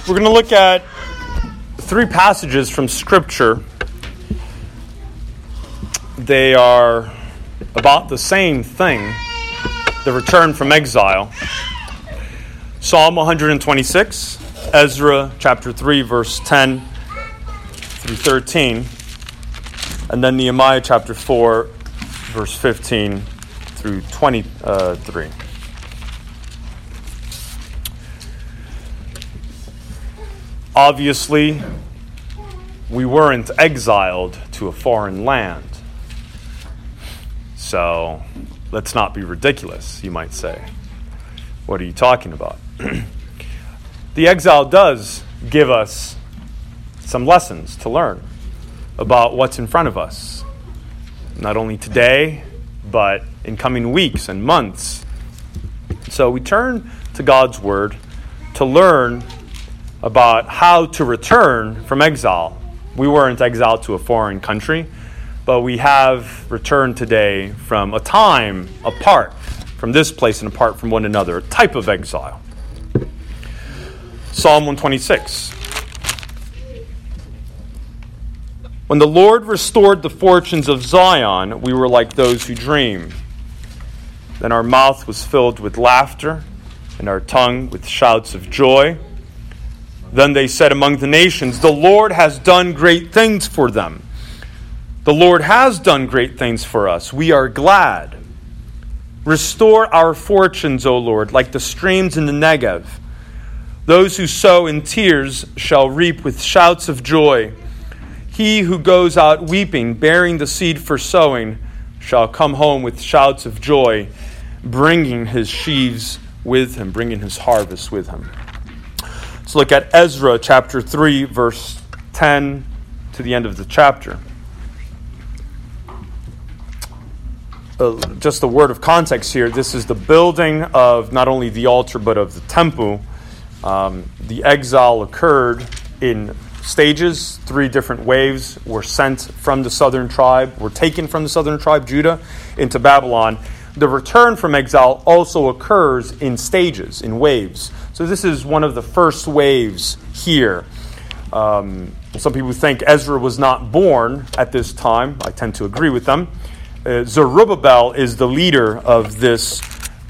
We're going to look at three passages from Scripture. They are about the same thing, the return from exile. Psalm 126, Ezra chapter 3, verse 10 through 13, and then Nehemiah chapter 4, verse 15 through 23. Obviously, we weren't exiled to a foreign land. So, let's not be ridiculous, you might say. What are you talking about? The exile does give us some lessons to learn about what's in front of us. Not only today, but in coming weeks and months. So we turn to God's Word to learn about how to return from exile. We weren't exiled to a foreign country, but we have returned today from a time apart from this place and apart from one another, a type of exile. Psalm 126. When the Lord restored the fortunes of Zion, we were like those who dream. Then our mouth was filled with laughter, and our tongue with shouts of joy. Then they said among the nations, the Lord has done great things for them. The Lord has done great things for us. We are glad. Restore our fortunes, O Lord, like the streams in the Negev. Those who sow in tears shall reap with shouts of joy. He who goes out weeping, bearing the seed for sowing, shall come home with shouts of joy, bringing his sheaves with him, bringing his harvest with him. Let's look at Ezra chapter 3, verse 10 to the end of the chapter. Just a word of context here. This is the building of not only the altar, but of the temple. The exile occurred in stages. 3 different waves were sent from the southern tribe, were taken from the southern tribe, Judah, into Babylon. The return from exile also occurs in stages, in waves. So this is one of the first waves here. Some people think Ezra was not born at this time. I tend to agree with them. Zerubbabel is the leader of this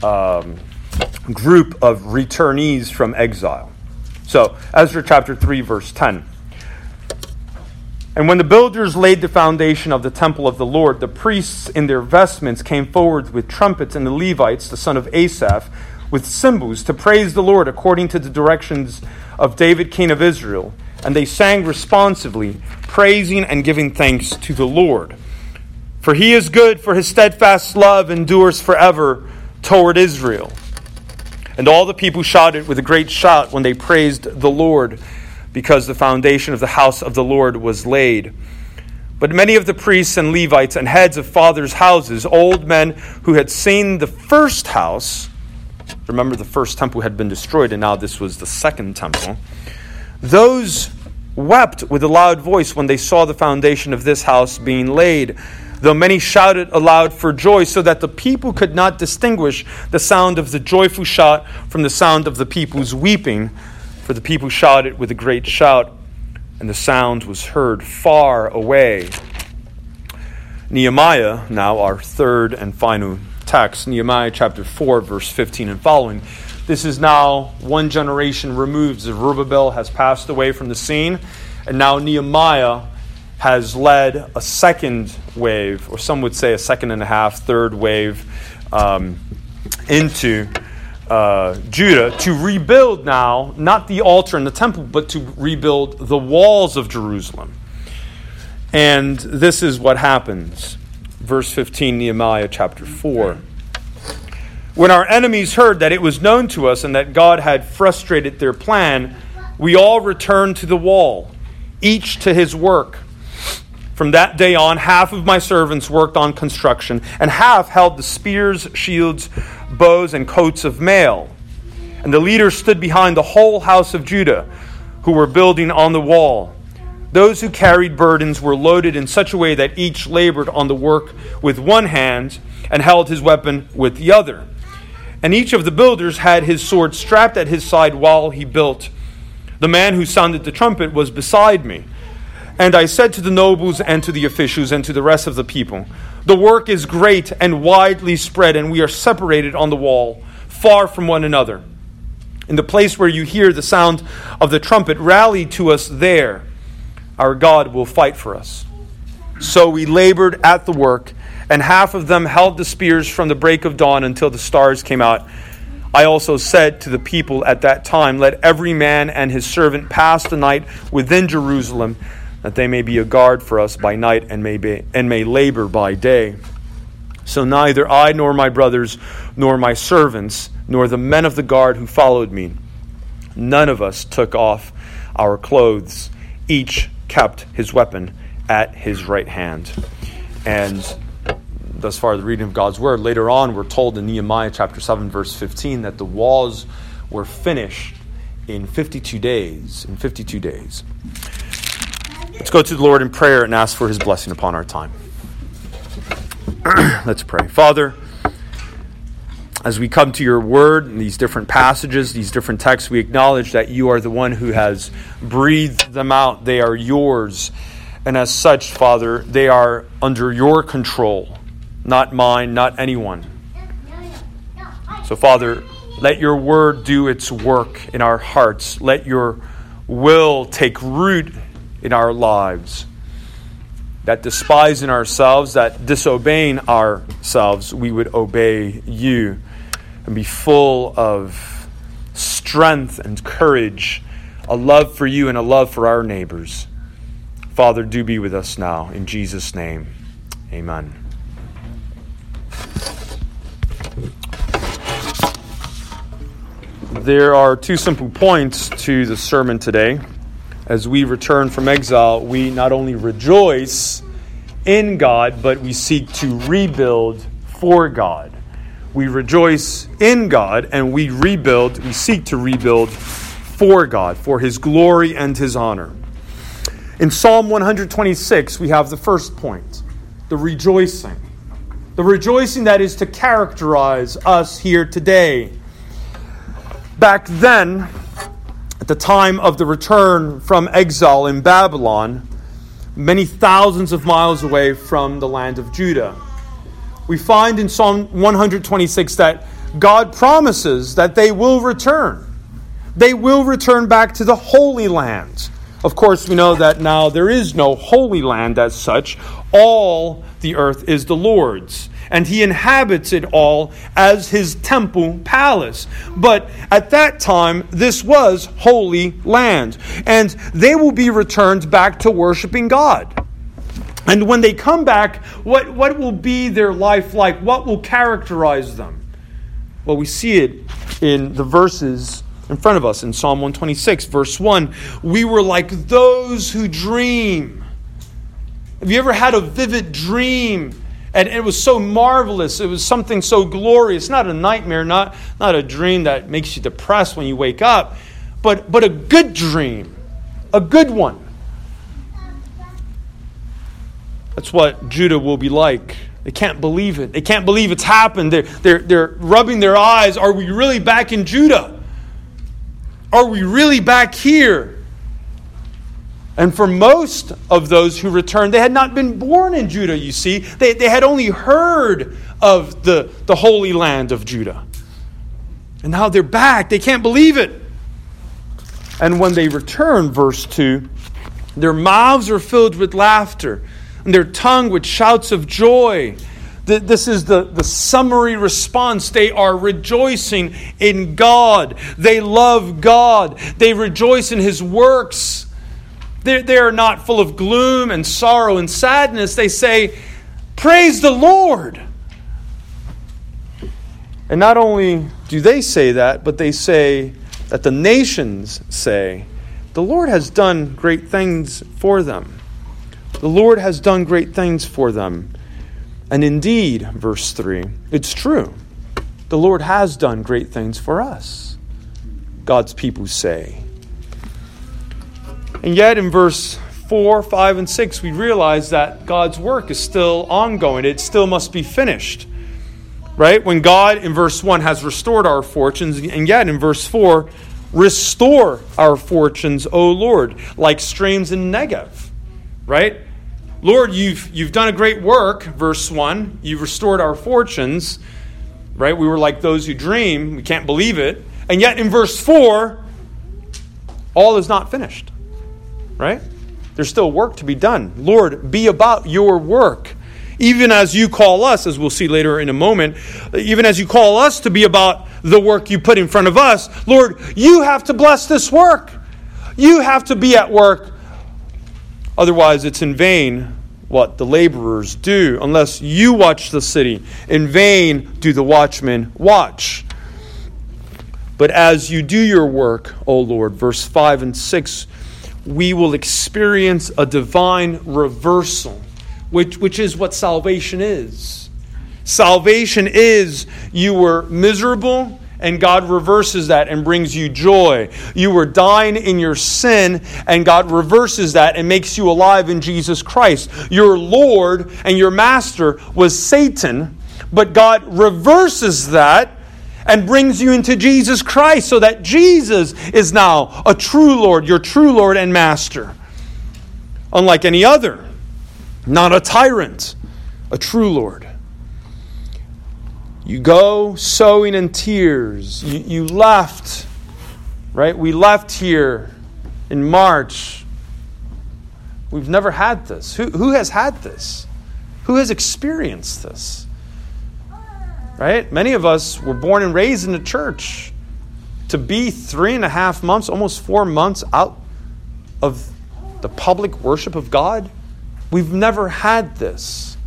group of returnees from exile. So, Ezra chapter 3, verse 10. And when the builders laid the foundation of the temple of the Lord, the priests in their vestments came forward with trumpets, and the Levites, the son of Asaph, with cymbals to praise the Lord according to the directions of David, king of Israel. And they sang responsively, praising and giving thanks to the Lord. For he is good, for his steadfast love endures forever toward Israel. And all the people shouted with a great shout when they praised the Lord, because the foundation of the house of the Lord was laid. But many of the priests and Levites and heads of fathers' houses, old men who had seen the first house, remember the first temple had been destroyed and now this was the second temple, those wept with a loud voice when they saw the foundation of this house being laid, though many shouted aloud for joy, so that the people could not distinguish the sound of the joyful shout from the sound of the people's weeping. For the people shouted with a great shout, and the sound was heard far away. Nehemiah, now our third and final text, Nehemiah chapter 4, verse 15 and following. This is now one generation removed. Zerubbabel has passed away from the scene, and now Nehemiah has led a second wave, or some would say a second and a half, third wave, into Judah to rebuild now, not the altar and the temple, but to rebuild the walls of Jerusalem. And this is what happens. Verse 15, Nehemiah chapter 4. When our enemies heard that it was known to us and that God had frustrated their plan, we all returned to the wall, each to his work. From that day on, half of my servants worked on construction, and half held the spears, shields, bows, and coats of mail. And the leaders stood behind the whole house of Judah, who were building on the wall. Those who carried burdens were loaded in such a way that each labored on the work with one hand and held his weapon with the other. And each of the builders had his sword strapped at his side while he built. The man who sounded the trumpet was beside me. And I said to the nobles and to the officials and to the rest of the people, the work is great and widely spread, and we are separated on the wall, far from one another. In the place where you hear the sound of the trumpet, rally to us there. Our God will fight for us. So we labored at the work, and half of them held the spears from the break of dawn until the stars came out. I also said to the people at that time, let every man and his servant pass the night within Jerusalem, that they may be a guard for us by night and may labor by day. So neither I nor my brothers nor my servants nor the men of the guard who followed me, none of us took off our clothes. Each kept his weapon at his right hand. And thus far the reading of God's word. Later on we're told in Nehemiah chapter 7 verse 15 that the walls were finished in 52 days. Let's go to the Lord in prayer and ask for his blessing upon our time. Let's pray. Father, as we come to your word in these different passages, these different texts, we acknowledge that you are the one who has breathed them out. They are yours. And as such, Father, they are under your control, not mine, not anyone. So, Father, let your word do its work in our hearts. Let your will take root in our lives. That despising ourselves, that disobeying ourselves, we would obey you and be full of strength and courage, a love for you and a love for our neighbors. Father, do be with us now. In Jesus' name, amen. There are two simple points to the sermon today. As we return from exile, we not only rejoice in God, but we seek to rebuild for God. We rejoice in God and we seek to rebuild for God, for his glory and his honor. In Psalm 126, we have the first point, the rejoicing. The rejoicing that is to characterize us here today. Back then, at the time of the return from exile in Babylon, many thousands of miles away from the land of Judah, we find in Psalm 126 that God promises that they will return. They will return back to the Holy Land. Of course, we know that now there is no Holy Land as such. All the earth is the Lord's, and he inhabits it all as his temple palace. But at that time, this was Holy Land, and they will be returned back to worshiping God. And when they come back, what will be their life like? What will characterize them? Well, we see it in the verses in front of us in Psalm 126, verse 1. We were like those who dream. Have you ever had a vivid dream? And it was so marvelous. It was something so glorious. Not a nightmare, not a dream that makes you depressed when you wake up, but a good dream, a good one. That's what Judah will be like. They can't believe it. They can't believe it's happened. They're rubbing their eyes. Are we really back in Judah? Are we really back here? And for most of those who returned, they had not been born in Judah, you see. They had only heard of the Holy Land of Judah. And now they're back. They can't believe it. And when they return, verse 2, their mouths are filled with laughter, and their tongue with shouts of joy. This is the summary response. They are rejoicing in God. They love God. They rejoice in his works. They are not full of gloom and sorrow and sadness. They say, praise the Lord. And not only do they say that, but they say that the nations say, the Lord has done great things for them. The Lord has done great things for them. And indeed, verse 3, it's true. The Lord has done great things for us, God's people say. And yet in verse 4, 5, and 6, we realize that God's work is still ongoing. It still must be finished. Right? When God, in verse 1, has restored our fortunes, and yet in verse 4, Restore our fortunes, O Lord, like streams in Negev. Right? Lord, you've done a great work, verse 1. You've restored our fortunes. Right? We were like those who dream. We can't believe it. And yet in verse 4, all is not finished. Right? There's still work to be done. Lord, be about your work. Even as you call us, as we'll see later in a moment, even as you call us to be about the work you put in front of us, Lord, you have to bless this work. You have to be at work. Otherwise, it's in vain what the laborers do, unless you watch the city. In vain do the watchmen watch. But as you do your work, O Lord, verse 5 and 6, we will experience a divine reversal, which is what salvation is. Salvation is you were miserable, and God reverses that and brings you joy. You were dying in your sin, and God reverses that and makes you alive in Jesus Christ. Your Lord and your Master was Satan, but God reverses that and brings you into Jesus Christ so that Jesus is now a true Lord, your true Lord and Master. Unlike any other, not a tyrant, a true Lord. You go sowing in tears. You left, right? We left here in March. We've never had this. Who has had this? Who has experienced this? Right? Many of us were born and raised in the church. To be 3.5 months, almost 4 months out of the public worship of God, we've never had this.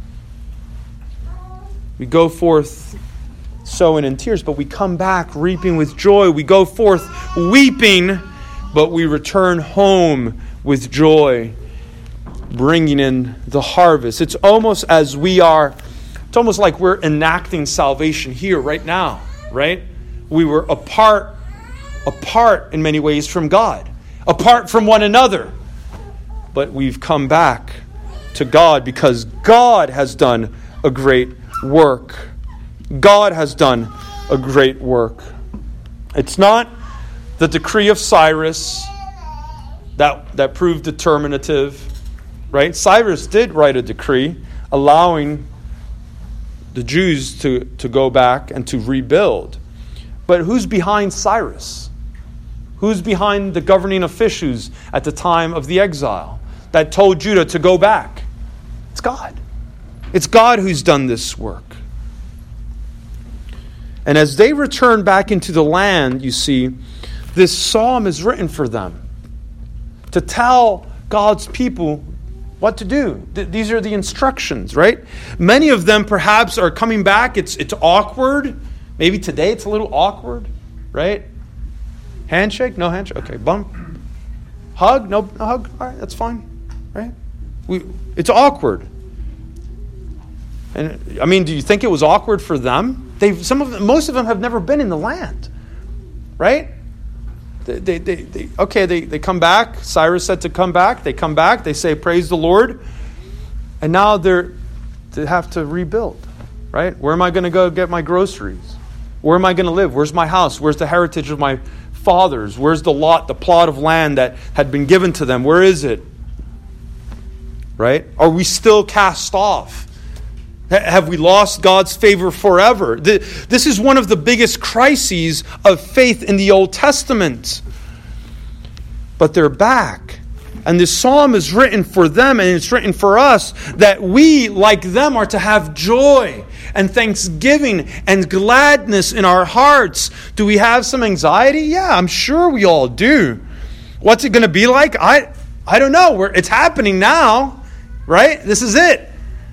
We go forth sowing in tears, but we come back reaping with joy. We go forth weeping, but we return home with joy, bringing in the harvest. It's almost like we're enacting salvation here right now, right? We were apart in many ways from God, apart from one another, but we've come back to God because God has done a great work. God has done a great work. It's not the decree of Cyrus that proved determinative, right? Cyrus did write a decree allowing the Jews to go back and to rebuild. But who's behind Cyrus? Who's behind the governing officials at the time of the exile that told Judah to go back? It's God. It's God who's done this work. And as they return back into the land, you see, this psalm is written for them to tell God's people what to do. These are the instructions, right? Many of them perhaps are coming back. It's awkward. Maybe today it's a little awkward, right? Handshake? No handshake? Okay, bump. Hug? No hug? All right, that's fine, right? It's awkward. And I mean, do you think it was awkward for them? Most of them have never been in the land, right? They come back. Cyrus said to come back. They come back. They say, "Praise the Lord," and now they have to rebuild, right? Where am I going to go get my groceries? Where am I going to live? Where's my house? Where's the heritage of my fathers? Where's the plot of land that had been given to them? Where is it? Right? Are we still cast off? Have we lost God's favor forever? This is one of the biggest crises of faith in the Old Testament. But they're back. And this psalm is written for them and it's written for us that we, like them, are to have joy and thanksgiving and gladness in our hearts. Do we have some anxiety? Yeah, I'm sure we all do. What's it going to be like? I don't know. It's happening now, right? This is it.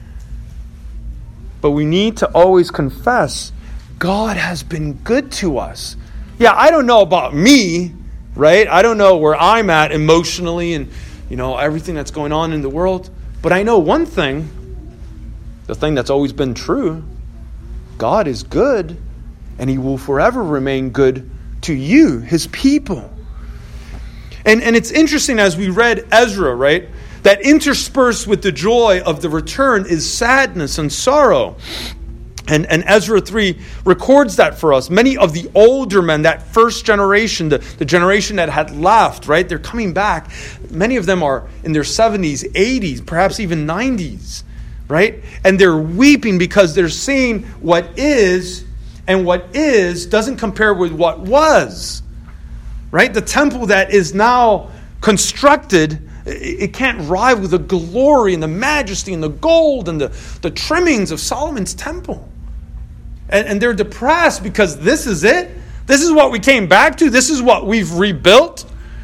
But we need to always confess, God has been good to us. Yeah, I don't know about me, right? I don't know where I'm at emotionally and, everything that's going on in the world. But I know one thing, the thing that's always been true. God is good, and He will forever remain good to you, His people. And it's interesting as we read Ezra, right? That interspersed with the joy of the return is sadness and sorrow. And Ezra 3 records that for us. Many of the older men, that first generation, the generation that had left, right? They're coming back. Many of them are in their 70s, 80s, perhaps even 90s, right? And they're weeping because they're seeing what is, and what is doesn't compare with what was, right? The temple that is now constructed, it can't rival with the glory and the majesty and the gold and the trimmings of Solomon's temple. And they're depressed because this is it. This is what we came back to. This is what we've rebuilt.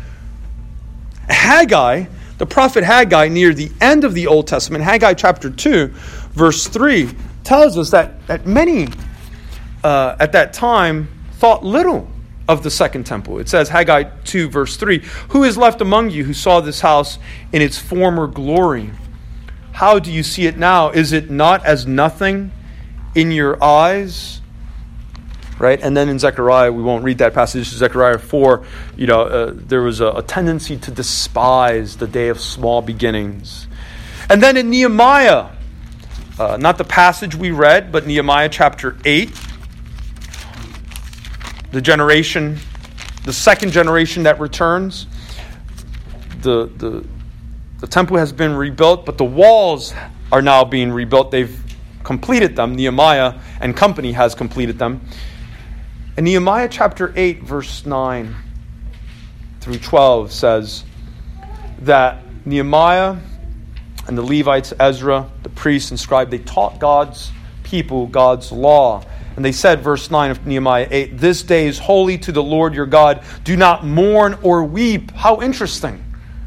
Haggai, the prophet Haggai, near the end of the Old Testament, Haggai chapter 2, verse 3, tells us that many at that time thought little of the second temple. It says, Haggai 2, verse 3, "Who is left among you who saw this house in its former glory? How do you see it now? Is it not as nothing in your eyes?" Right? And then in Zechariah, we won't read that passage, Zechariah 4, there was a tendency to despise the day of small beginnings. And then in Nehemiah, not the passage we read, but Nehemiah chapter 8, the second generation that returns, the temple has been rebuilt, but the walls are now being rebuilt. They've completed them. Nehemiah and company has completed them. And Nehemiah chapter 8, verse 9 through 12 says that Nehemiah and the Levites, Ezra, the priests and scribe, they taught God's people God's law. And they said, verse 9 of Nehemiah 8, "This day is holy to the Lord your God. Do not mourn or weep." How interesting.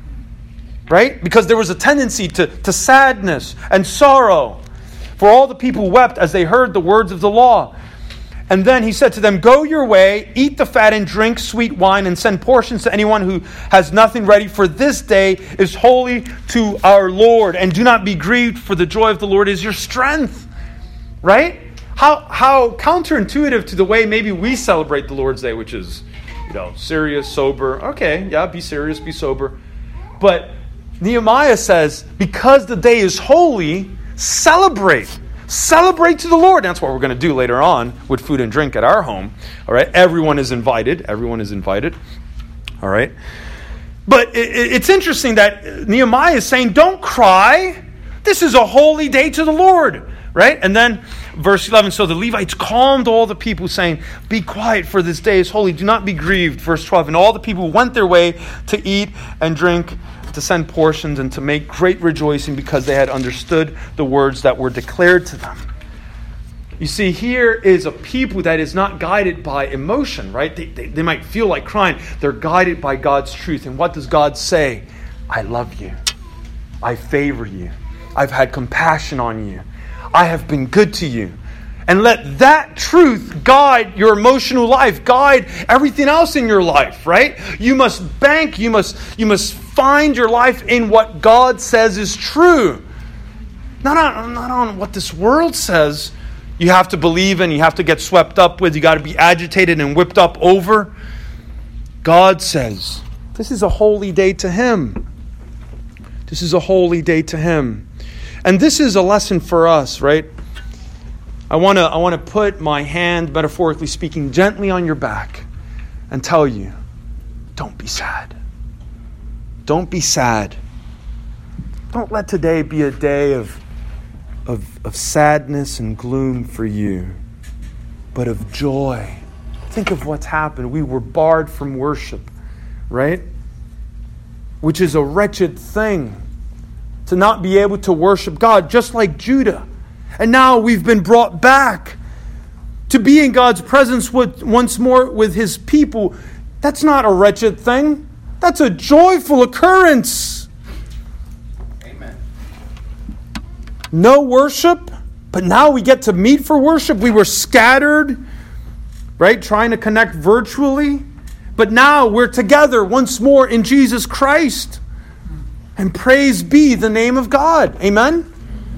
Right? Because there was a tendency to sadness and sorrow. For all the people wept as they heard the words of the law. And then he said to them, "Go your way, eat the fat and drink sweet wine, and send portions to anyone who has nothing ready, for this day is holy to our Lord. And do not be grieved, for the joy of the Lord is your strength." Right? How counterintuitive to the way maybe we celebrate the Lord's Day, which is, serious, sober. Okay, yeah, be serious, be sober. But Nehemiah says, because the day is holy, celebrate. Celebrate to the Lord. That's what we're going to do later on with food and drink at our home. All right? Everyone is invited. Everyone is invited. All right? But it's interesting that Nehemiah is saying, don't cry. This is a holy day to the Lord. Right? And then verse 11, "So the Levites calmed all the people, saying, 'Be quiet, for this day is holy. Do not be grieved.'" Verse 12, "And all the people went their way to eat and drink, to send portions, and to make great rejoicing, because they had understood the words that were declared to them." You see, here is a people that is not guided by emotion, right? They might feel like crying. They're guided by God's truth. And what does God say? "I love you. I favor you. I've had compassion on you. I have been good to you." And let that truth guide your emotional life, guide everything else in your life, right? You must bank, you must find your life in what God says is true. Not on what this world says you have to believe in, you have to get swept up with, you got to be agitated and whipped up over. God says, this is a holy day to Him. This is a holy day to Him. And this is a lesson for us, right? I want to put my hand, metaphorically speaking, gently on your back and tell you, don't be sad. Don't be sad. Don't let today be a day of sadness and gloom for you, but of joy. Think of what's happened. We were barred from worship, right? Which is a wretched thing, to not be able to worship God, just like Judah. And now we've been brought back to be in God's presence once more with His people. That's not a wretched thing. That's a joyful occurrence. Amen. No worship, but now we get to meet for worship. We were scattered, right, trying to connect virtually. But now we're together once more in Jesus Christ. And praise be the name of God. Amen?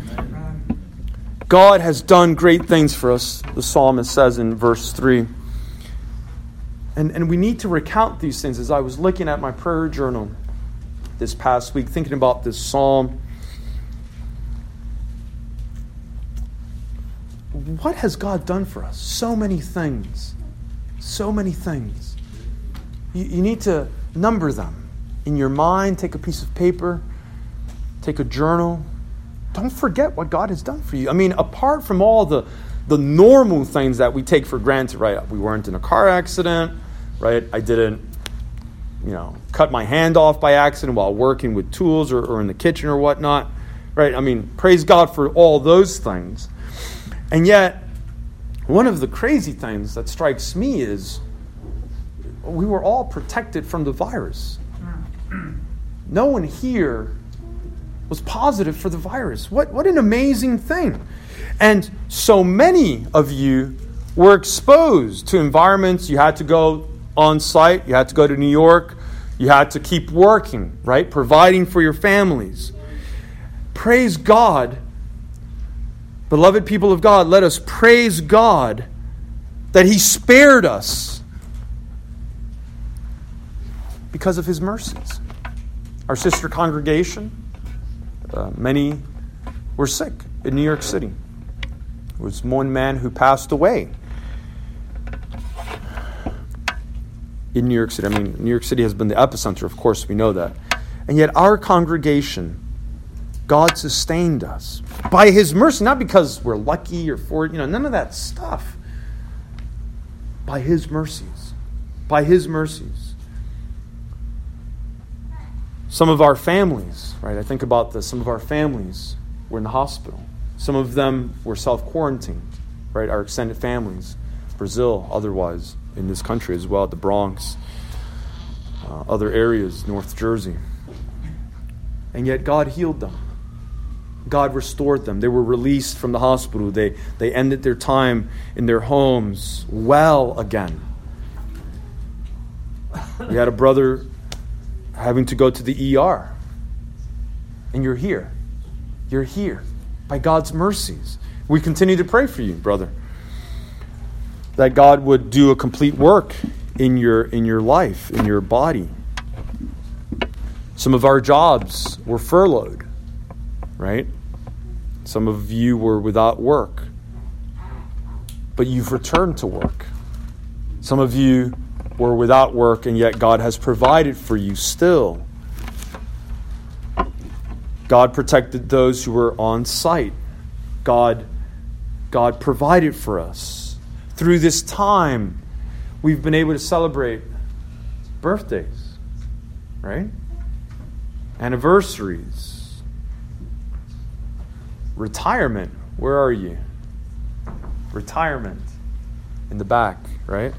God has done great things for us, the psalmist says in verse 3. And we need to recount these things. As I was looking at my prayer journal this past week, thinking about this psalm, what has God done for us? So many things. So many things. You need to number them in your mind. Take a piece of paper. Take a journal. Don't forget what God has done for you. I mean, apart from all the normal things that we take for granted, right? We weren't in a car accident, right? I didn't, cut my hand off by accident while working with tools or in the kitchen or whatnot, right? I mean, praise God for all those things. And yet, one of the crazy things that strikes me is we were all protected from the virus. No one here was positive for the virus. What an amazing thing. And so many of you were exposed to environments. You had to go on site. You had to go to New York. You had to keep working, right? Providing for your families. Praise God. Beloved people of God, let us praise God that He spared us because of His mercies. Our sister congregation, many were sick in New York City. There was one man who passed away in New York City. I mean, New York City has been the epicenter, of course, we know that. And yet our congregation, God sustained us by His mercy, not because we're lucky or none of that stuff. By His mercies. By His mercies. Some of our families, right? I think about some of our families were in the hospital. Some of them were self-quarantined, right? Our extended families, Brazil, otherwise, in this country as well, the Bronx, other areas, North Jersey. And yet God healed them. God restored them. They were released from the hospital. They ended their time in their homes well again. We had a brother having to go to the ER. And you're here. You're here by God's mercies. We continue to pray for you, brother, that God would do a complete work in your life, in your body. Some of our jobs were furloughed, right? Some of you were without work, but you've returned to work. Some of you were without work, and yet God has provided for you still. God protected those who were on site. God provided for us. Through this time, we've been able to celebrate birthdays, right? Anniversaries. Retirement. Where are you? Retirement. In the back, right?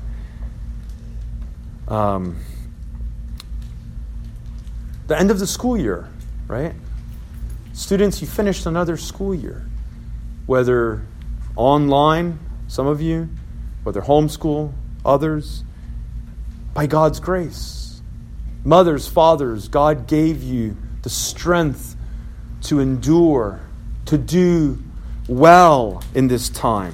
The end of the school year, right? Students, you finished another school year. Whether online, some of you, whether homeschool, others, by God's grace. Mothers, fathers, God gave you the strength to endure, to do well in this time.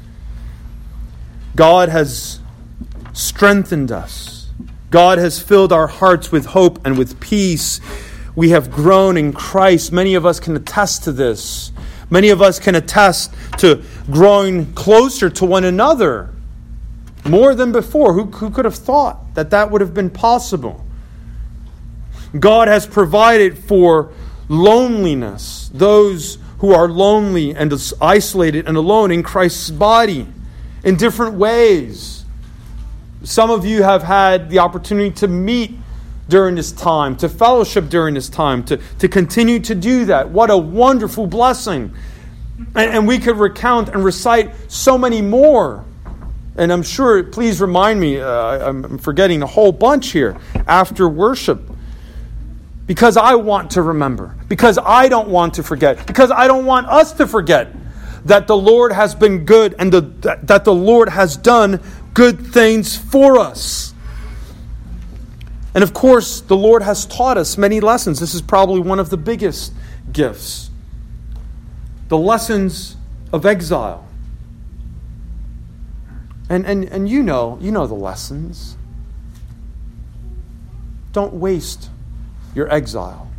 God has strengthened us. God has filled our hearts with hope and with peace. We have grown in Christ. Many of us can attest to this. Many of us can attest to growing closer to one another more than before. Who could have thought that would have been possible? God has provided for loneliness, those who are lonely and isolated and alone in Christ's body in different ways. Some of you have had the opportunity to meet during this time, to fellowship during this time, to continue to do that. What a wonderful blessing. And we could recount and recite so many more. And I'm sure, please remind me, I'm forgetting a whole bunch here after worship. Because I want to remember. Because I don't want to forget. Because I don't want us to forget that the Lord has been good and that the Lord has done good things for us. And of course, the Lord has taught us many lessons. This is probably one of the biggest gifts. The lessons of exile. And you know the lessons. Don't waste your exile.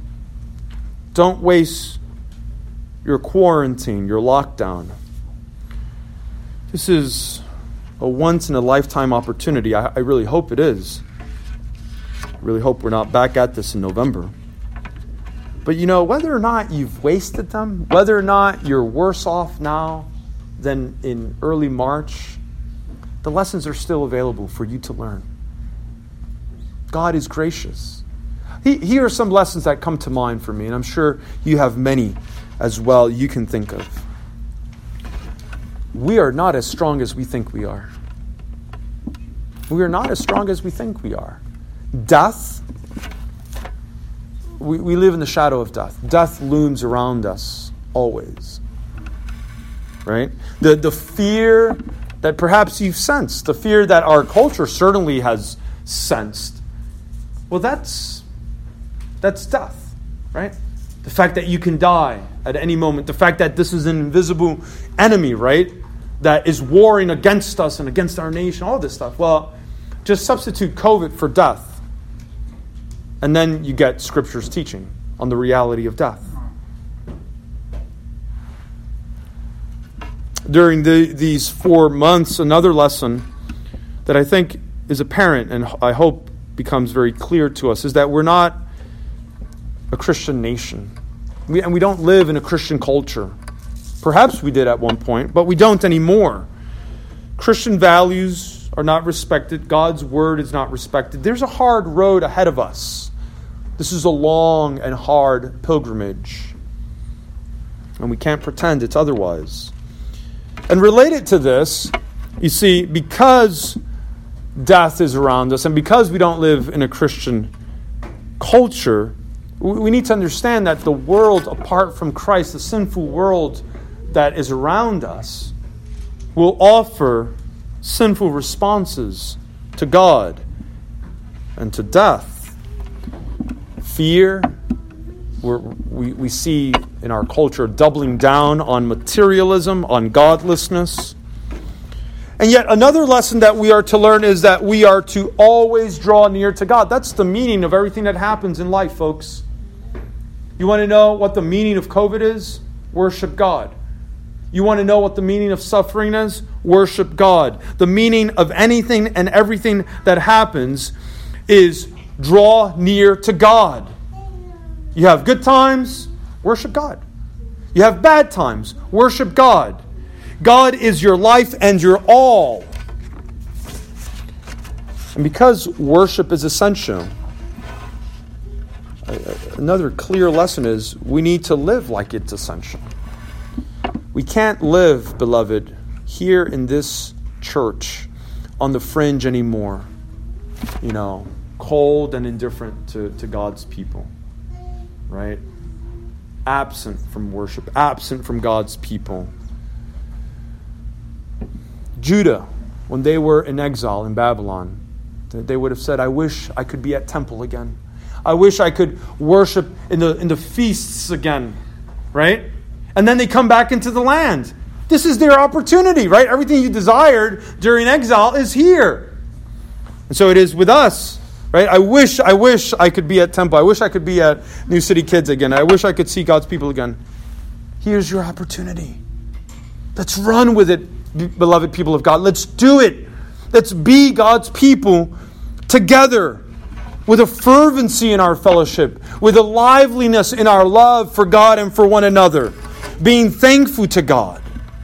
Don't waste your quarantine, your lockdown. This is a once-in-a-lifetime opportunity. I really hope it is. I really hope we're not back at this in November. But whether or not you've wasted them, whether or not you're worse off now than in early March, the lessons are still available for you to learn. God is gracious. Here are some lessons that come to mind for me, and I'm sure you have many as well you can think of. We are not as strong as we think we are. We are not as strong as we think we are. Death, we live in the shadow of death. Death looms around us always. Right? The fear that perhaps you've sensed, the fear that our culture certainly has sensed, well, that's death, right? The fact that you can die at any moment, the fact that this is an invisible enemy, right, that is warring against us and against our nation, all this stuff. Well, just substitute COVID for death, and then you get Scripture's teaching on the reality of death. During these 4 months, another lesson that I think is apparent and I hope becomes very clear to us is that we're not a Christian nation. And we don't live in a Christian culture. Perhaps we did at one point, but we don't anymore. Christian values are not respected. God's word is not respected. There's a hard road ahead of us. This is a long and hard pilgrimage. And we can't pretend it's otherwise. And related to this, you see, because death is around us and because we don't live in a Christian culture, we need to understand that the world apart from Christ, the sinful world that is around us, will offer sinful responses to God and to death. Fear, we see in our culture doubling down on materialism, on godlessness. And yet another lesson that we are to learn is that we are to always draw near to God. That's the meaning of everything that happens in life, folks. You want to know what the meaning of COVID is? Worship God. You want to know what the meaning of suffering is? Worship God. The meaning of anything and everything that happens is draw near to God. You have good times, worship God. You have bad times, worship God. God is your life and your all. And because worship is essential, another clear lesson is we need to live like it's essential. We can't live, beloved, here in this church on the fringe anymore, cold and indifferent to God's people, right? Absent from worship, absent from God's people. Judah, when they were in exile in Babylon, they would have said, I wish I could be at temple again. I wish I could worship in the feasts again, right? And then they come back into the land. This is their opportunity, right? Everything you desired during exile is here. And so it is with us, right? I wish I could be at temple. I wish I could be at New City Kids again. I wish I could see God's people again. Here's your opportunity. Let's run with it, beloved people of God. Let's do it. Let's be God's people together with a fervency in our fellowship, with a liveliness in our love for God and for one another, being thankful to God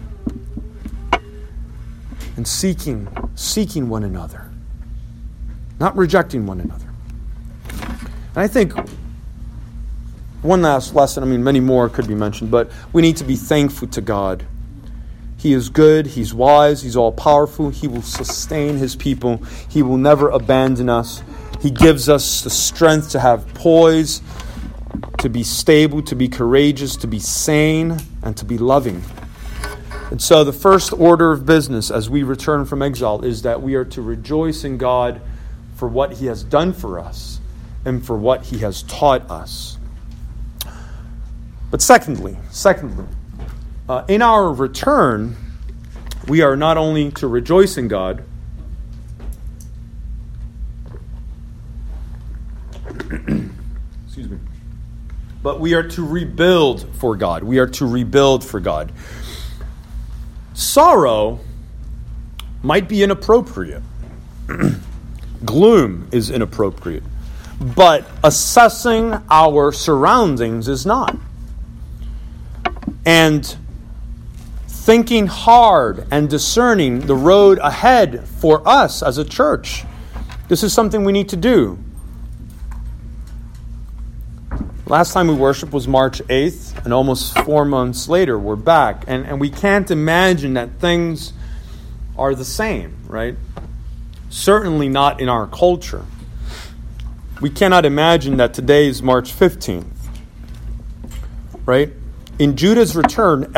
and seeking one another, not rejecting one another. And I think one last lesson, many more could be mentioned, but we need to be thankful to God. He is good, He's wise, He's all-powerful, He will sustain His people, He will never abandon us. He gives us the strength to have poise, to be stable, to be courageous, to be sane, and to be loving. And so the first order of business as we return from exile is that we are to rejoice in God for what He has done for us and for what He has taught us. But secondly, in our return, we are not only to rejoice in God, excuse me, but we are to rebuild for God. We are to rebuild for God. Sorrow might be inappropriate. Gloom is inappropriate. But assessing our surroundings is not. And thinking hard and discerning the road ahead for us as a church, this is something we need to do. Last time we worshiped was March 8th, and almost 4 months later, we're back. And we can't imagine that things are the same, right? Certainly not in our culture. We cannot imagine that today is March 15th, right? In Judah's return,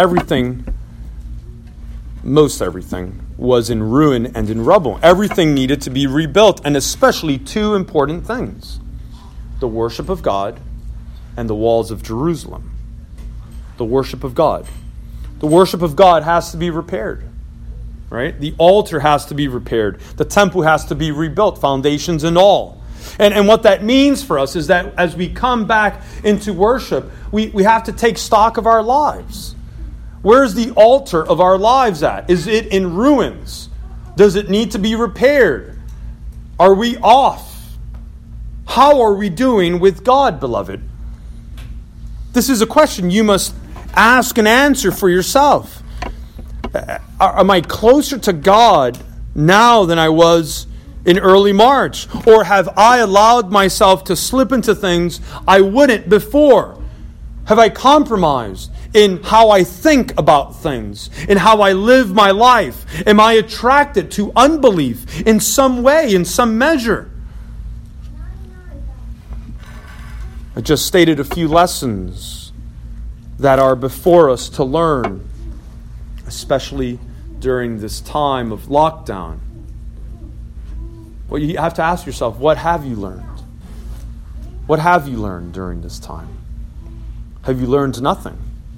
most everything, was in ruin and in rubble. Everything needed to be rebuilt, and especially two important things: the worship of God and the walls of Jerusalem. The worship of God. The worship of God has to be repaired, right? The altar has to be repaired. The temple has to be rebuilt, foundations and all. And what that means for us is that as we come back into worship, we have to take stock of our lives. Where's the altar of our lives at? Is it in ruins? Does it need to be repaired? Are we off? How are we doing with God, beloved? This is a question you must ask and answer for yourself. Am I closer to God now than I was in early March? Or have I allowed myself to slip into things I wouldn't before? Have I compromised in how I think about things, in how I live my life? Am I attracted to unbelief in some way, in some measure? I just stated a few lessons that are before us to learn, especially during this time of lockdown. Well, you have to ask yourself, what have you learned? What have you learned during this time? Have you learned nothing?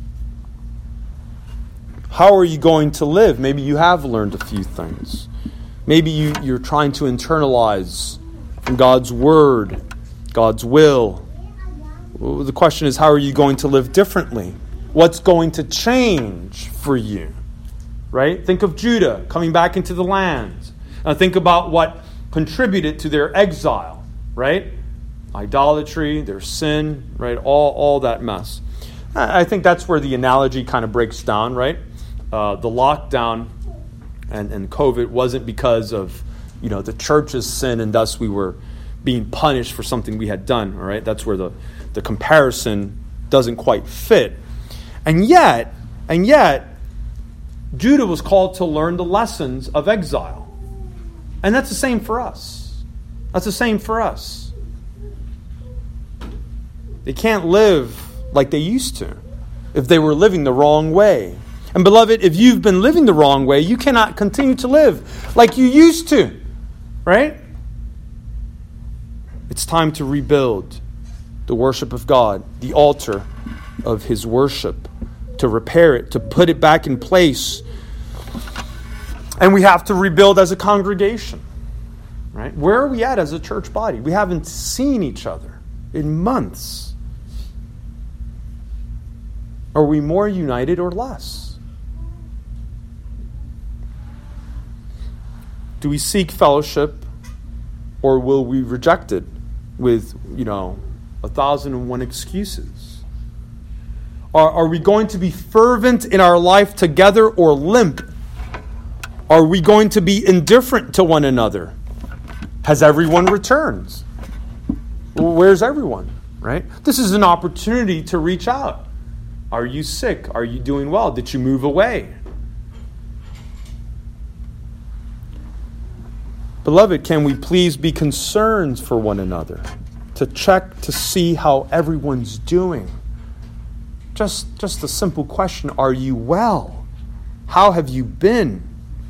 How are you going to live? Maybe you have learned a few things. Maybe you're trying to internalize from God's word, God's will. Well, the question is, how are you going to live differently? What's going to change for you? Right? Think of Judah coming back into the land. Now think about what contributed to their exile, right? Idolatry, their sin, right? All that mess. I think that's where the analogy kind of breaks down, right? The lockdown and COVID wasn't because of, the church's sin, and thus we were being punished for something we had done, all right? That's where the comparison doesn't quite fit. And yet, Judah was called to learn the lessons of exile. And that's the same for us. That's the same for us. They can't live like they used to if they were living the wrong way. And beloved, if you've been living the wrong way, you cannot continue to live like you used to. Right? It's time to rebuild the worship of God, the altar of His worship, to repair it, to put it back in place. And we have to rebuild as a congregation. Right? Where are we at as a church body? We haven't seen each other in months. Are we more united or less? Do we seek fellowship, or will we reject it with, 1,001 excuses? Are we going to be fervent in our life together or limp? Are we going to be indifferent to one another? Has everyone returned? Well, where's everyone, right? This is an opportunity to reach out. Are you sick? Are you doing well? Did you move away? Beloved, can we please be concerned for one another, to check to see how everyone's doing? Just a simple question, are you well? How have you been?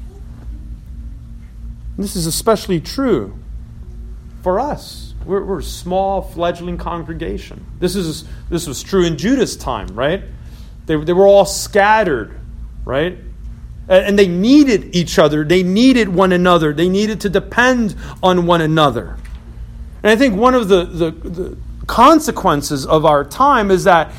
And this is especially true for us. We're a small, fledgling congregation. This was true in Judah's time, right? They were all scattered, right? And they needed each other. They needed one another. They needed to depend on one another. And I think one of the consequences of our time is that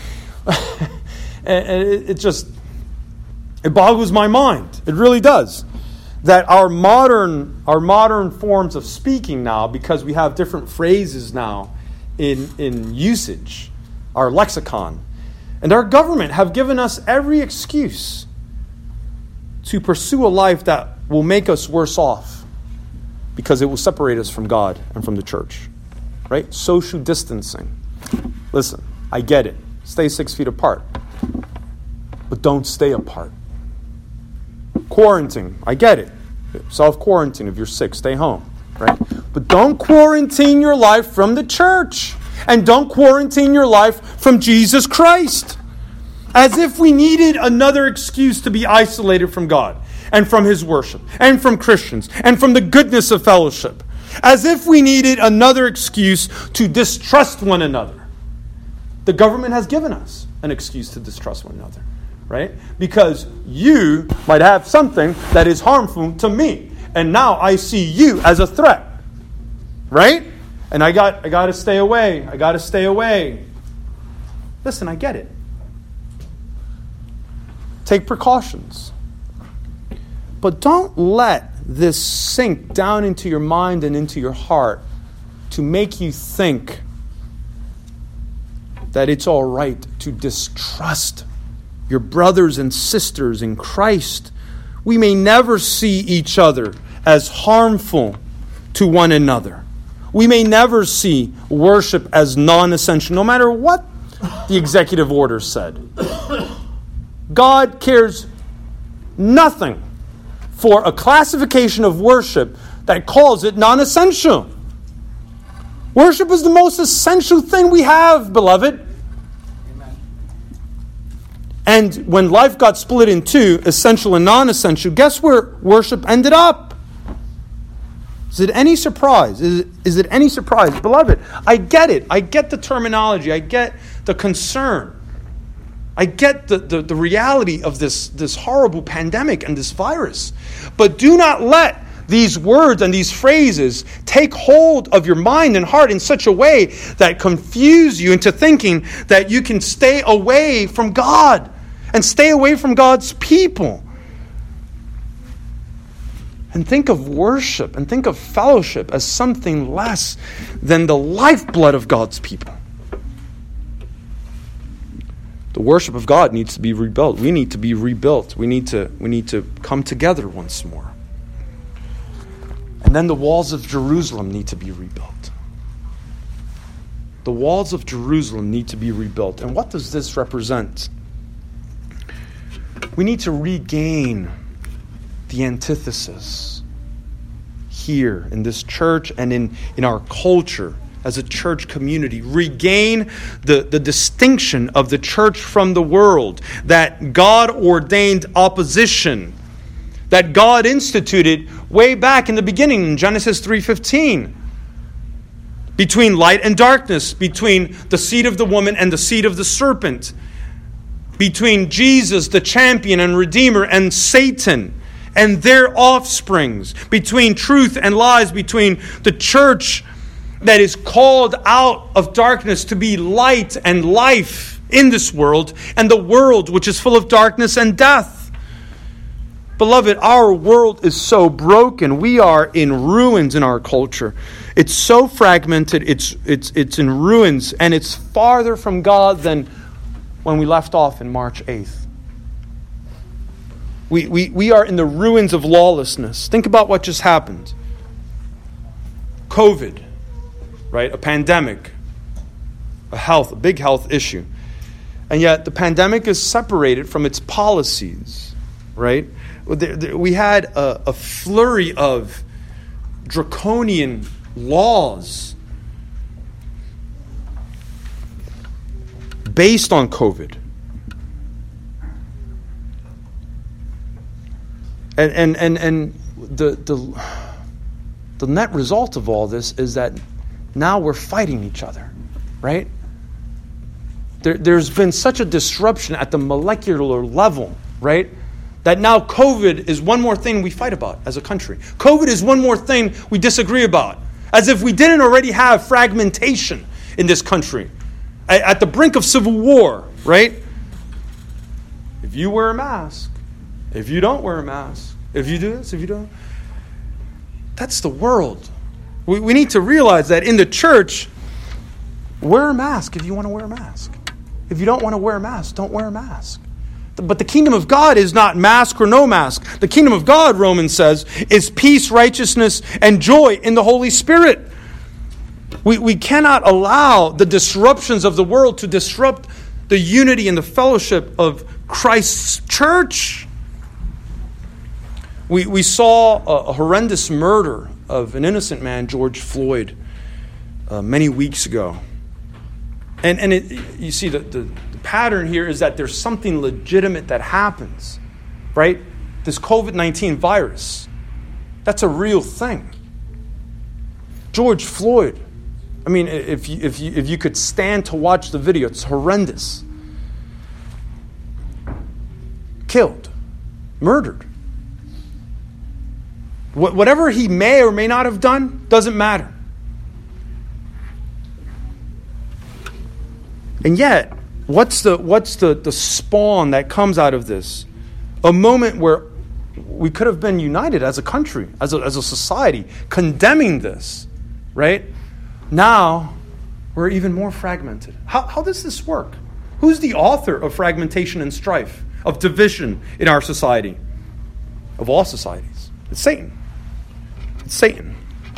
it boggles my mind. It really does. that our modern forms of speaking now, because we have different phrases now in usage, our lexicon, and our government have given us every excuse to pursue a life that will make us worse off because it will separate us from God and from the church. Right? Social distancing. Listen, I get it. Stay 6 feet apart. But don't stay apart. Quarantine. I get it. Self-quarantine. If you're sick, stay home. Right? But don't quarantine your life from the church. And don't quarantine your life from Jesus Christ. As if we needed another excuse to be isolated from God and from His worship and from Christians and from the goodness of fellowship. As if we needed another excuse to distrust one another. The government has given us an excuse to distrust one another, right? Because you might have something that is harmful to me, and now I see you as a threat, right? And I got to stay away. I got to stay away. Listen, I get it. Take precautions. But don't let this sink down into your mind and into your heart to make you think that it's all right to distrust your brothers and sisters in Christ. We may never see each other as harmful to one another. We may never see worship as non-essential, no matter what the executive order said. God cares nothing for a classification of worship that calls it non-essential. Worship is the most essential thing we have, beloved. Amen. And when life got split in two, essential and non-essential, guess where worship ended up? Is it any surprise? Is it any surprise? Beloved, I get it. I get the terminology. I get the concern. I get the reality of this horrible pandemic and this virus. But do not let these words and these phrases take hold of your mind and heart in such a way that confuse you into thinking that you can stay away from God and stay away from God's people. And think of worship and think of fellowship as something less than the lifeblood of God's people. The worship of God needs to be rebuilt. We need to be rebuilt. We need to come together once more. And then the walls of Jerusalem need to be rebuilt. The walls of Jerusalem need to be rebuilt. And what does this represent? We need to regain the antithesis here in this church and in our culture as a church community. Regain the distinction of the church from the world, that God ordained opposition, that God instituted way back in the beginning in Genesis 3:15. Between light and darkness, between the seed of the woman and the seed of the serpent, between Jesus, the champion and redeemer, and Satan and their offsprings, between truth and lies, between the church that is called out of darkness to be light and life in this world, and the world which is full of darkness and death. Beloved, our world is so broken. We are in ruins in our culture. It's so fragmented, it's in ruins, and it's farther from God than when we left off in March 8th. We are in the ruins of lawlessness. Think about what just happened. COVID. Right? A pandemic, a big health issue. And yet the pandemic is separated from its policies, right? We had a flurry of draconian laws based on COVID. And the net result of all this is that now we're fighting each other, right? There's been such a disruption at the molecular level, right? That now COVID is one more thing we fight about as a country. COVID is one more thing we disagree about. As if we didn't already have fragmentation in this country. At the brink of civil war, right? If you wear a mask, if you don't wear a mask, If you do this, if you don't. That's the world. We need to realize that in the church, wear a mask if you want to wear a mask. If you don't want to wear a mask, don't wear a mask. But the kingdom of God is not mask or no mask. The kingdom of God, Romans says, is peace, righteousness, and joy in the Holy Spirit. We cannot allow the disruptions of the world to disrupt the unity and the fellowship of Christ's church. We saw a horrendous murder of an innocent man, George Floyd, many weeks ago. And you see, the pattern here is that there's something legitimate that happens, right? This COVID-19 virus, that's a real thing. George Floyd, I mean, if you could stand to watch the video, it's horrendous. Killed, murdered. Whatever he may or may not have done doesn't matter. And yet, what's the spawn that comes out of this? A moment where we could have been united as a country, as a society, condemning this, right? Now, we're even more fragmented. How does this work? Who's the author of fragmentation and strife, of division in our society, of all societies? It's Satan. It's Satan.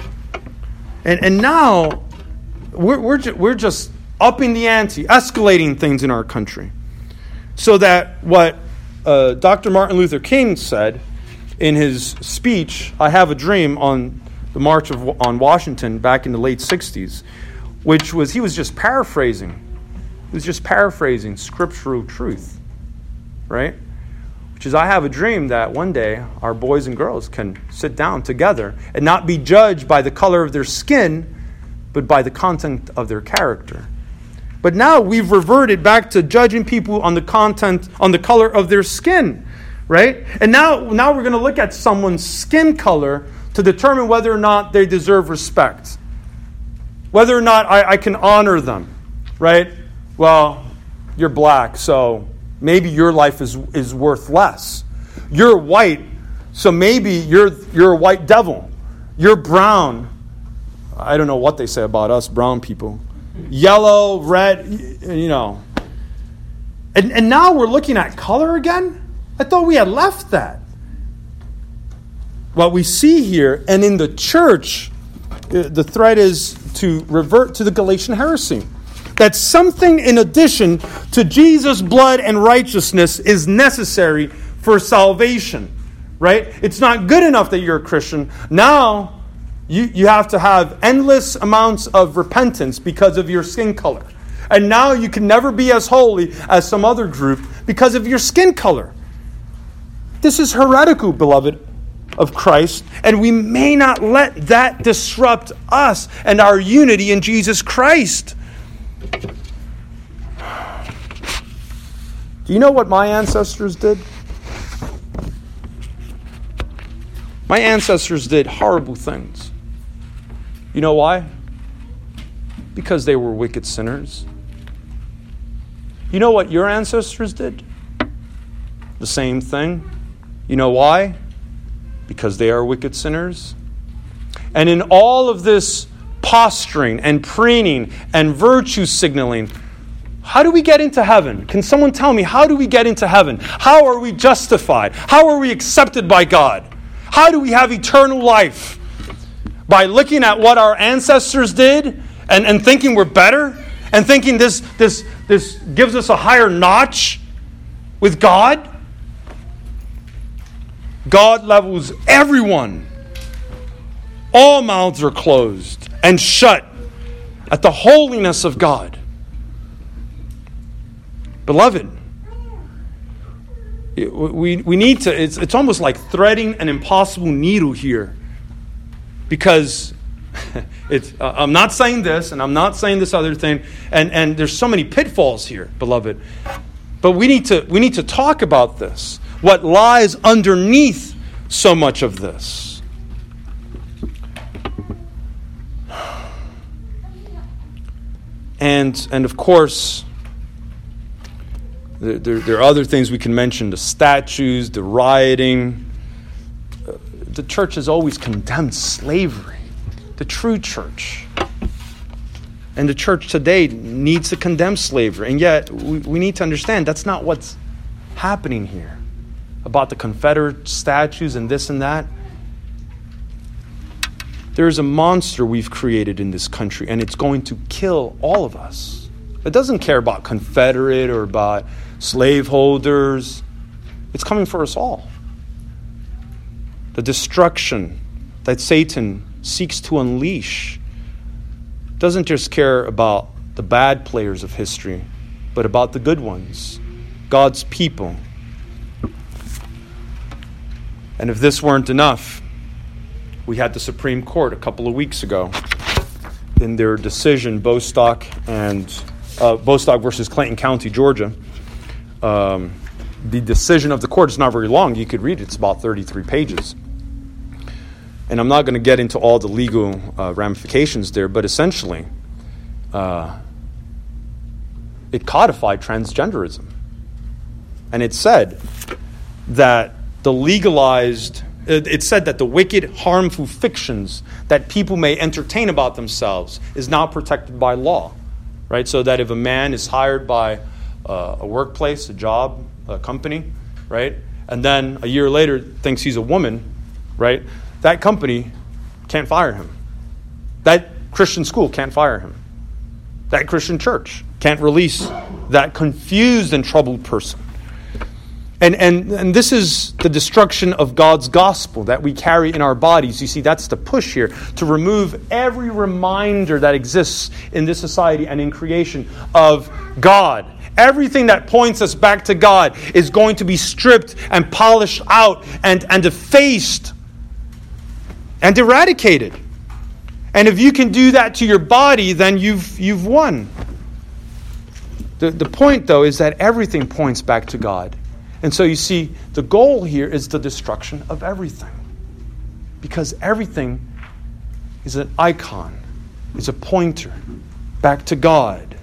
And now, we're just upping the ante, escalating things in our country. So that what Dr. Martin Luther King said in his speech, I Have a Dream, on the March on Washington back in the late 60s, which was, he was just paraphrasing. He was just paraphrasing scriptural truth, right? Which is, I have a dream that one day our boys and girls can sit down together and not be judged by the color of their skin, but by the content of their character. But now we've reverted back to judging people on the content, on the color of their skin, right? And now we're going to look at someone's skin color to determine whether or not they deserve respect, whether or not I can honor them, right? Well, you're black, so maybe your life is worth less. You're white, so maybe you're a white devil. You're brown. I don't know what they say about us brown people. Yellow, red, you know. And now we're looking at color again? I thought we had left that. What we see here, and in the church, the threat is to revert to the Galatian heresy. That something in addition to Jesus' blood and righteousness is necessary for salvation, right? It's not good enough that you're a Christian. Now, you have to have endless amounts of repentance because of your skin color. And now you can never be as holy as some other group because of your skin color. This is heretical, beloved of Christ, and we may not let that disrupt us and our unity in Jesus Christ. Do you know what my ancestors did? My ancestors did horrible things. You know why? Because they were wicked sinners. You know what your ancestors did? The same thing. You know why? Because they are wicked sinners. And in all of this posturing and preening and virtue signaling, how do we get into heaven? Can someone tell me, how do we get into heaven? How are we justified? How are we accepted by God? How do we have eternal life? By looking at what our ancestors did and thinking we're better? And thinking this gives us a higher notch with God? God levels everyone. All mouths are closed and shut at the holiness of God. Beloved, we need to, it's almost like threading an impossible needle here. Because I'm not saying this and I'm not saying this other thing, and there's so many pitfalls here, beloved. But we need to talk about this. What lies underneath so much of this. And of course, there are other things we can mention: the statues, the rioting, the church has always condemned slavery. The true church. And the church today needs to condemn slavery. And yet, we need to understand that's not what's happening here. About the Confederate statues and this and that. There's a monster we've created in this country, and it's going to kill all of us. It doesn't care about Confederate or about slaveholders. It's coming for us all. The destruction that Satan seeks to unleash doesn't just care about the bad players of history, but about the good ones, God's people. And if this weren't enough, we had the Supreme Court a couple of weeks ago in their decision, Bostock versus Clayton County, Georgia. The decision of the court is not very long. You could read it. It's about 33 pages. And I'm not going to get into all the legal ramifications there, but essentially, it codified transgenderism. And it said that it said that the wicked, harmful fictions that people may entertain about themselves is now protected by law, right? So that if a man is hired by a workplace, a job, a company, right, and then a year later thinks he's a woman, right, that company can't fire him. That Christian school can't fire him. That Christian church can't release that confused and troubled person. And this is the destruction of God's gospel that we carry in our bodies. You see, that's the push here, to remove every reminder that exists in this society and in creation of God. Everything that points us back to God is going to be stripped and polished out and effaced and eradicated. And if you can do that to your body, then you've won. The point, though, is that everything points back to God. And so you see, the goal here is the destruction of everything. Because everything is an icon, is a pointer back to God.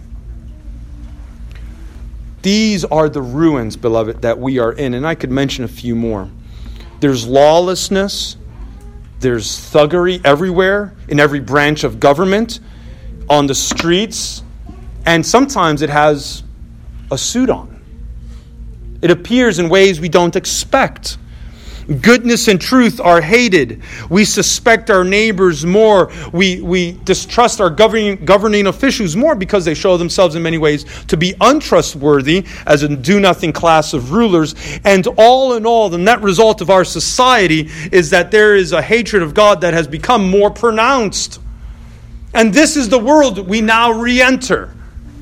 These are the ruins, beloved, that we are in. And I could mention a few more. There's lawlessness. There's thuggery everywhere, in every branch of government, on the streets. And sometimes it has a suit on. It appears in ways we don't expect. Goodness and truth are hated. We suspect our neighbors more. We distrust our governing officials more because they show themselves in many ways to be untrustworthy as a do-nothing class of rulers. And all in all, the net result of our society is that there is a hatred of God that has become more pronounced. And this is the world we now re-enter.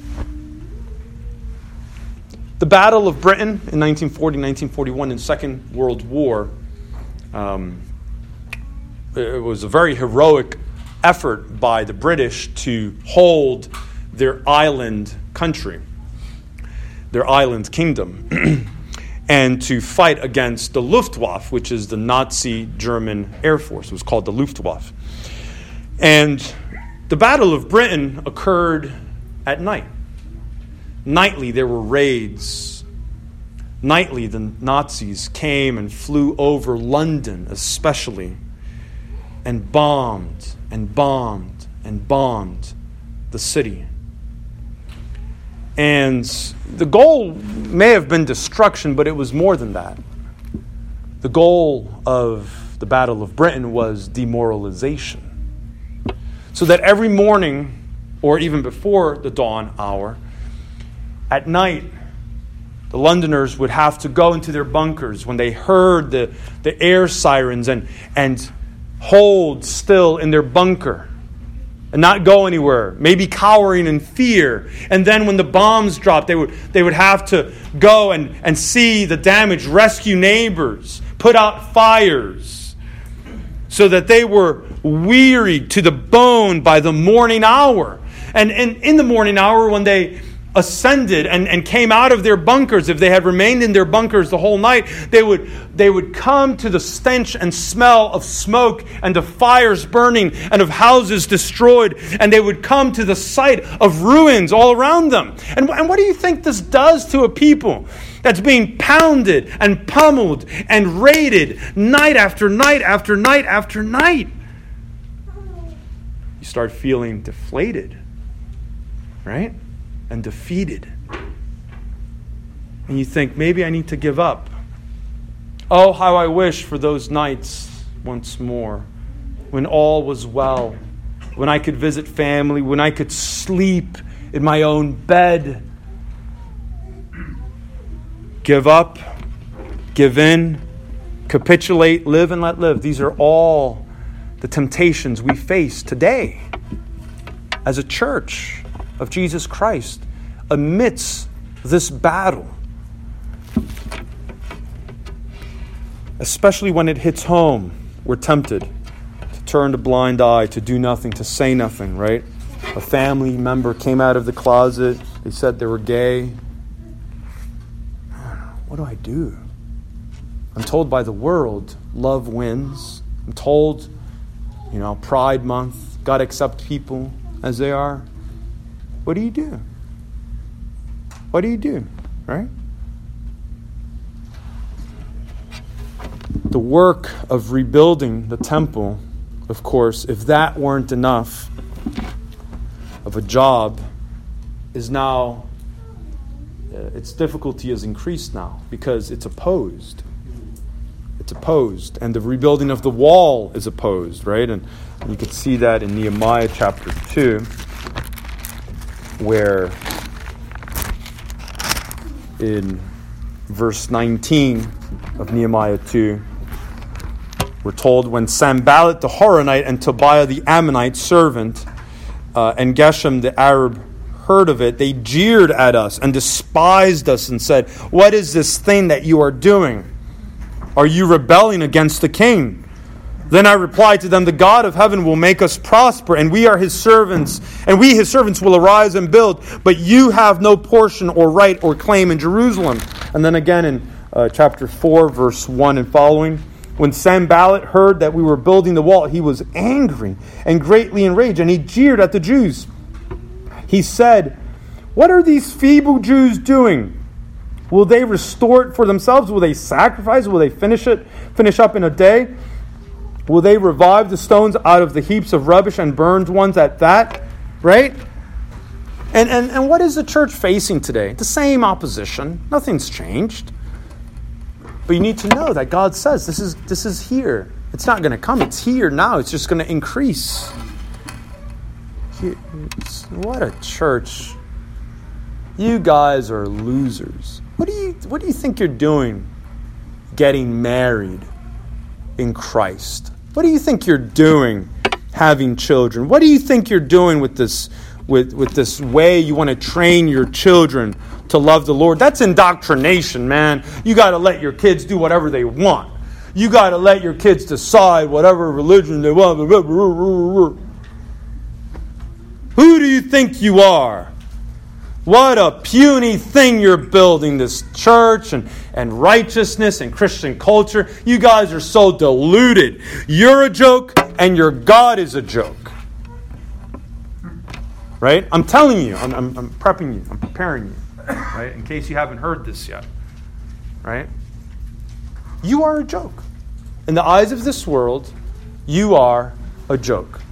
The Battle of Britain in 1940, 1941 in the Second World War, it was a very heroic effort by the British to hold their island country, their island kingdom, and to fight against the Luftwaffe, which is the Nazi German Air Force. It was called the Luftwaffe. And the Battle of Britain occurred at night. Nightly, there were raids. Nightly, the Nazis came and flew over London especially and bombed and bombed and bombed the city. And the goal may have been destruction, but it was more than that. The goal of the Battle of Britain was demoralization. So that every morning, or even before the dawn hour, at night, the Londoners would have to go into their bunkers when they heard the air sirens and hold still in their bunker and not go anywhere, maybe cowering in fear. And then when the bombs dropped, they would have to go and see the damage, rescue neighbors, put out fires, so that they were wearied to the bone by the morning hour. And in the morning hour, when they ascended and came out of their bunkers, if they had remained in their bunkers the whole night, they would come to the stench and smell of smoke and of fires burning and of houses destroyed, and they would come to the sight of ruins all around them. And what do you think this does to a people that's being pounded and pummeled and raided night after night after night after night? You start feeling deflated, right? And defeated. And you think, maybe I need to give up. Oh, how I wish for those nights once more, when all was well, when I could visit family, when I could sleep in my own bed. Give up, give in, capitulate, live and let live. These are all the temptations we face today as a church of Jesus Christ amidst this battle. Especially when it hits home, we're tempted to turn a blind eye, to do nothing, to say nothing, right? A family member came out of the closet. They said they were gay. What do I do? I'm told by the world, love wins. I'm told, Pride Month, God accept people as they are. What do you do? What do you do, right? The work of rebuilding the temple, of course, if that weren't enough of a job, is now, its difficulty is increased now because it's opposed. It's opposed. And the rebuilding of the wall is opposed, right? And you could see that in Nehemiah chapter 2, where in verse 19 of Nehemiah 2, we're told, when Sanballat the Horonite and Tobiah the Ammonite servant and Geshem the Arab heard of it, they jeered at us and despised us and said, "What is this thing that you are doing? Are you rebelling against the king?" Then I replied to them, "The God of heaven will make us prosper, and we are his servants, and we his servants will arise and build, but you have no portion or right or claim in Jerusalem." And then again in chapter 4, verse 1 and following, when Sanballat heard that we were building the wall, he was angry and greatly enraged, and he jeered at the Jews. He said, "What are these feeble Jews doing? Will they restore it for themselves? Will they sacrifice? Will they finish up in a day? Will they revive the stones out of the heaps of rubbish and burned ones at that?" Right? And what is the church facing today? The same opposition. Nothing's changed. But you need to know that God says this is here. It's not going to come. It's here now. It's just going to increase. What a church. You guys are losers. What do you think you're doing getting married in Christ? What do you think you're doing having children? What do you think you're doing with this way you want to train your children to love the Lord? That's indoctrination, man. You got to let your kids do whatever they want. You got to let your kids decide whatever religion they want. Who do you think you are? What a puny thing you're building, this church and righteousness and Christian culture. You guys are so deluded. You're a joke and your God is a joke. Right? I'm telling you. I'm prepping you. I'm preparing you. Right? In case you haven't heard this yet. Right? You are a joke. In the eyes of this world, you are a joke.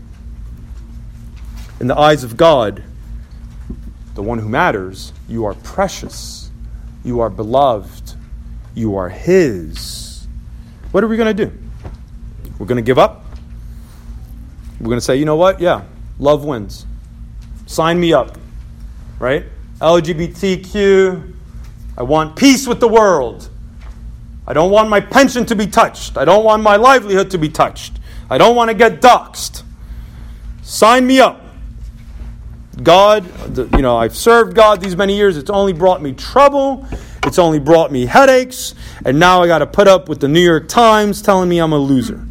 In the eyes of God, the one who matters, you are precious. You are beloved. You are his. What are we going to do? We're going to give up? We're going to say, you know what? Yeah, love wins. Sign me up. Right? LGBTQ. I want peace with the world. I don't want my pension to be touched. I don't want my livelihood to be touched. I don't want to get doxxed. Sign me up. God, I've served God these many years. It's only brought me trouble. It's only brought me headaches. And now I got to put up with the New York Times telling me I'm a loser.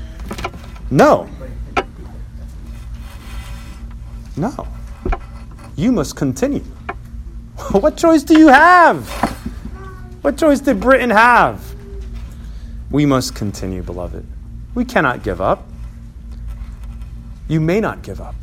No. you must continue. What choice do you have? What choice did Britain have? We must continue, beloved. We cannot give up. You may not give up.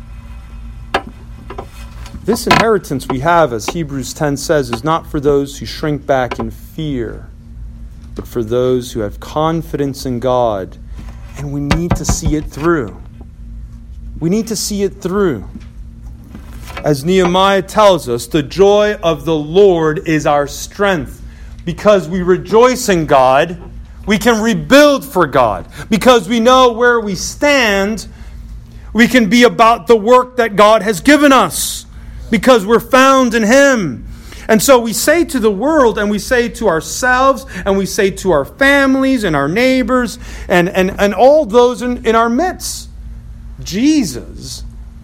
This inheritance we have, as Hebrews 10 says, is not for those who shrink back in fear, but for those who have confidence in God. And we need to see it through. We need to see it through. As Nehemiah tells us, the joy of the Lord is our strength. Because we rejoice in God, we can rebuild for God. Because we know where we stand, we can be about the work that God has given us. Because we're found in Him. And so we say to the world, and we say to ourselves, and we say to our families and our neighbors, and all those in our midst, Jesus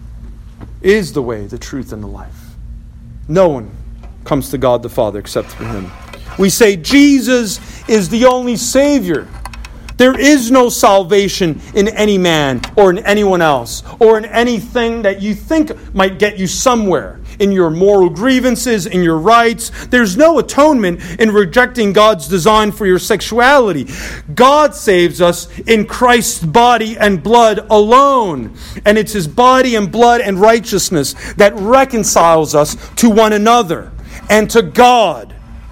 is the way, the truth, and the life. No one comes to God the Father except through Him. We say Jesus is the only Savior. There is no salvation in any man or in anyone else or in anything that you think might get you somewhere. In your moral grievances, in your rights. There's no atonement in rejecting God's design for your sexuality. God saves us in Christ's body and blood alone. And it's His body and blood and righteousness that reconciles us to one another and to God.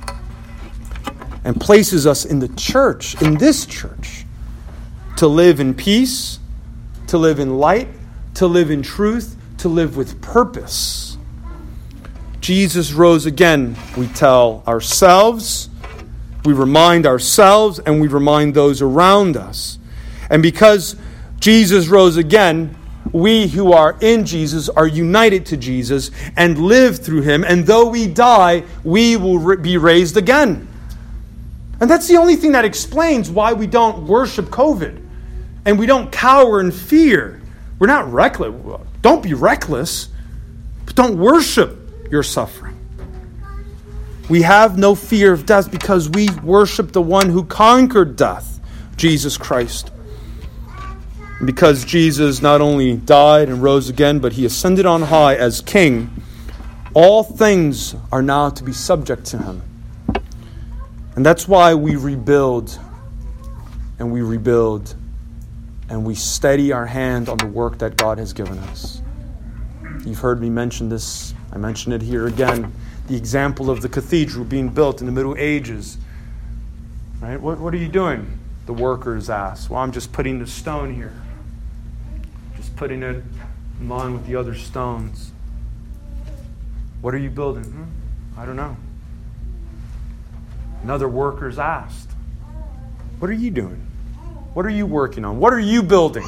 And places us in the church, in this church, to live in peace, to live in light, to live in truth, to live with purpose. Jesus rose again, we tell ourselves, we remind ourselves, and we remind those around us. And because Jesus rose again, we who are in Jesus are united to Jesus and live through Him. And though we die, we will be raised again. And that's the only thing that explains why we don't worship COVID. And we don't cower in fear. We're not reckless. Don't be reckless, but don't worship your suffering. We have no fear of death because we worship the one who conquered death, Jesus Christ. And because Jesus not only died and rose again, but He ascended on high as King, all things are now to be subject to Him. And that's why we rebuild and we rebuild and we steady our hand on the work that God has given us. You've heard me mention this. I mention it here again. The example of the cathedral being built in the Middle Ages. Right? What are you doing? The workers asked. Well, I'm just putting the stone here. Just putting it in line with the other stones. What are you building? I don't know. Another workers asked. What are you doing? What are you working on? What are you building?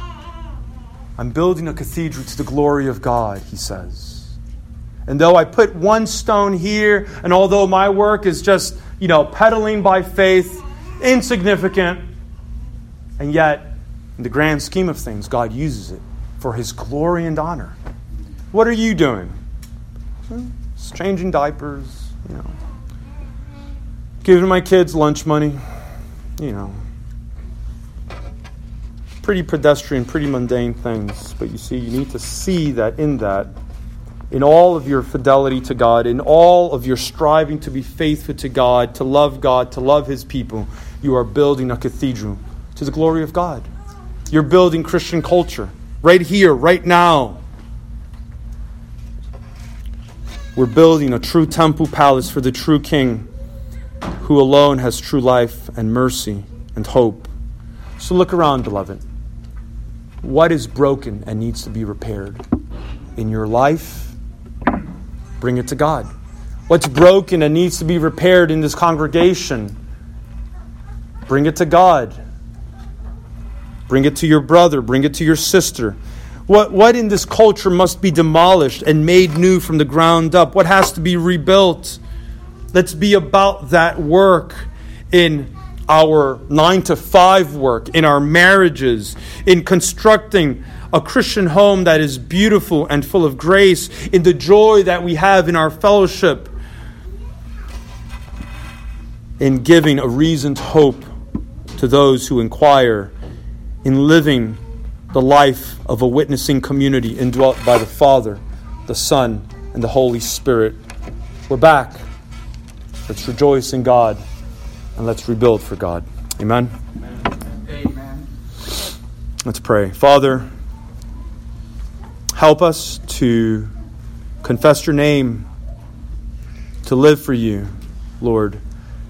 I'm building a cathedral to the glory of God, he says. And though I put one stone here, and although my work is just, pedaling by faith, insignificant, and yet, in the grand scheme of things, God uses it for His glory and honor. What are you doing? Just changing diapers, Giving my kids lunch money, Pretty pedestrian, pretty mundane things. But you see, you need to see that, in all of your fidelity to God, in all of your striving to be faithful to God, to love His people, you are building a cathedral to the glory of God. You're building Christian culture right here, right now. We're building a true temple palace for the true King, who alone has true life and mercy and hope. So look around, beloved. What is broken and needs to be repaired in your life? Bring it to God. What's broken and needs to be repaired in this congregation? Bring it to God. Bring it to your brother. Bring it to your sister. What in this culture must be demolished and made new from the ground up? What has to be rebuilt? Let's be about that work in our 9-to-5 work, in our marriages, in constructing a Christian home that is beautiful and full of grace, in the joy that we have in our fellowship, in giving a reasoned hope to those who inquire, in living the life of a witnessing community indwelt by the Father, the Son, and the Holy Spirit. We're back. Let's rejoice in God, and let's rebuild for God. Amen? Amen. Let's pray. Father, help us to confess your name, to live for you, Lord.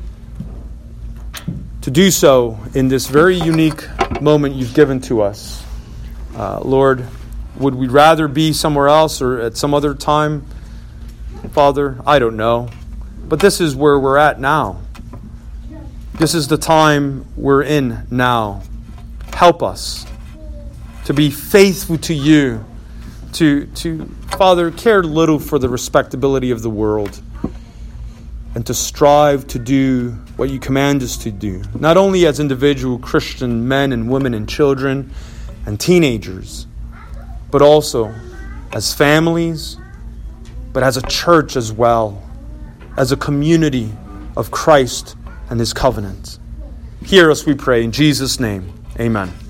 To do so in this very unique moment you've given to us. Lord, would we rather be somewhere else or at some other time? Father, I don't know. But this is where we're at now. This is the time we're in now. Help us to be faithful to you, to Father, care little for the respectability of the world, and to strive to do what you command us to do, not only as individual Christian men and women and children and teenagers, but also as families, but as a church as well, as a community of Christ and His covenant. Hear us, we pray, in Jesus' name. Amen.